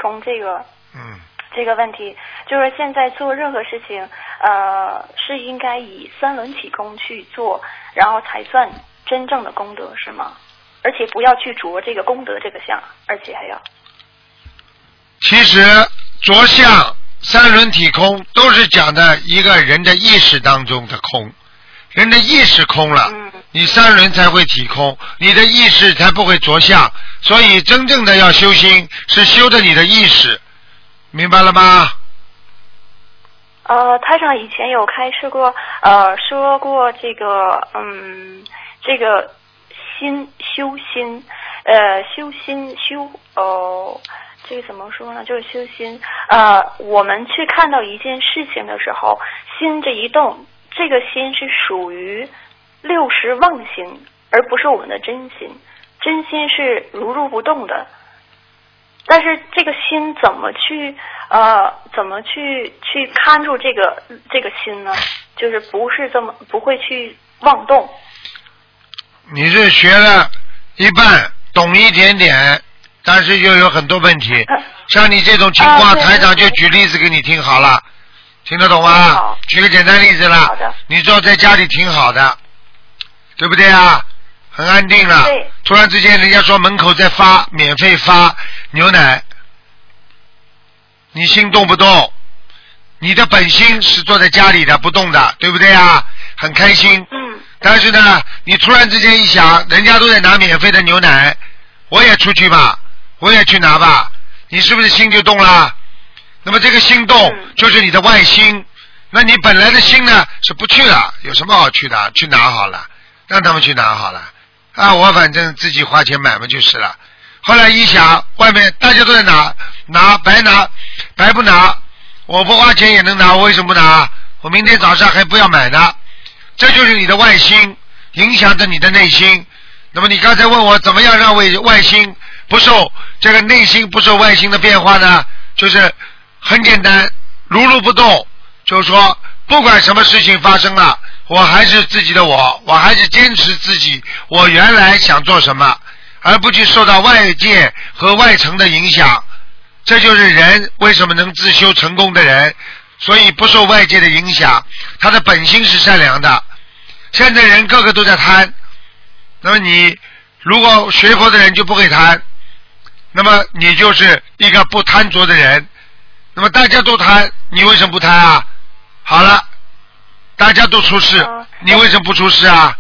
空这个问题，就是现在做任何事情，是应该以三轮体空去做，然后才算真正的功德，是吗？而且不要去着这个功德这个相，而且还要。 其实着相、三轮体空都是讲的一个人的意识当中的空，人的意识空了，你三轮才会体空，你的意识才不会着相。所以真正的要修心，是修的你的意识。明白了吗？ 台长以前有开示过，说过这个，这个修心，这个怎么说呢？就是修心。我们去看到一件事情的时候，心这一动，这个心是属于六识妄心，而不是我们的真心。真心是如如不动的。但是这个心怎么去看住这个心呢？就是不会去妄动。 你是学了一半，懂一点点，但是又有很多问题。像你这种情况，台长就举例子给你听好了，听得懂吗？举个简单例子了。你知道在家里挺好的，对不对啊？很安定了，突然之间人家说门口在免费发牛奶，你心动不动？你的本心是坐在家里的不动的，对不对啊？很开心。但是呢，你突然之间一想，人家都在拿免费的牛奶，我也出去吧，我也去拿吧，你是不是心就动了？那么这个心动就是你的外心，那你本来的心呢是不去了，有什么好去的？去拿好了，让他们去拿好了。我反正自己花钱买嘛就是了。后来一想，外面大家都在拿白不拿，我不花钱也能拿，我为什么不拿？我明天早上还不要买呢。这就是你的外心影响着你的内心。那么你刚才问我怎么样让外心不受这个内心不受外心的变化呢？就是很简单，如如不动，就是说不管什么事情发生了，我还是自己的我还是坚持自己我原来想做什么，而不去受到外界和外层的影响。这就是人为什么能自修成功的人，所以不受外界的影响，他的本心是善良的。现在人个个都在贪，那么你如果学佛的人就不会贪，那么你就是一个不贪着的人。那么大家都贪，你为什么不贪啊？好了，大家都出事，你为什么不出事啊？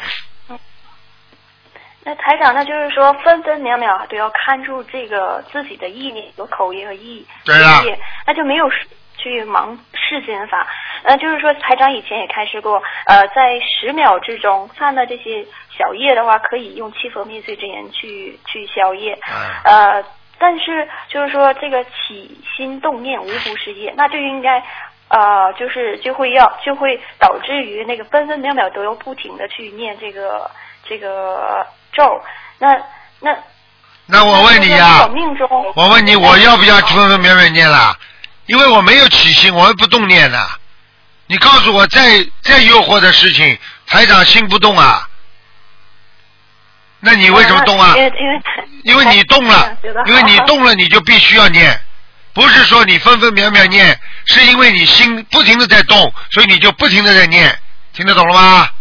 那台长，那就是说分分秒秒都要看住这个自己的意念，有口业和意业，那就没有去忙世间法。就是说台长以前也开示过，在10秒之中犯了这些小业的话，可以用七佛灭罪真言去消业。但是就是说这个起心动念无不是业，那就应该就会导致于那个分分秒秒都要不停的去念这个咒。那我问你呀，我问你，我要不要分分秒秒念了？因为我没有起心，我也不动念了。你告诉我，再诱惑的事情，台长心不动啊？那你为什么动啊？因为你动了，你就必须要念，不是说你分分秒秒念，是因为你心不停的在动，所以你就不停的在念，听得懂了吗？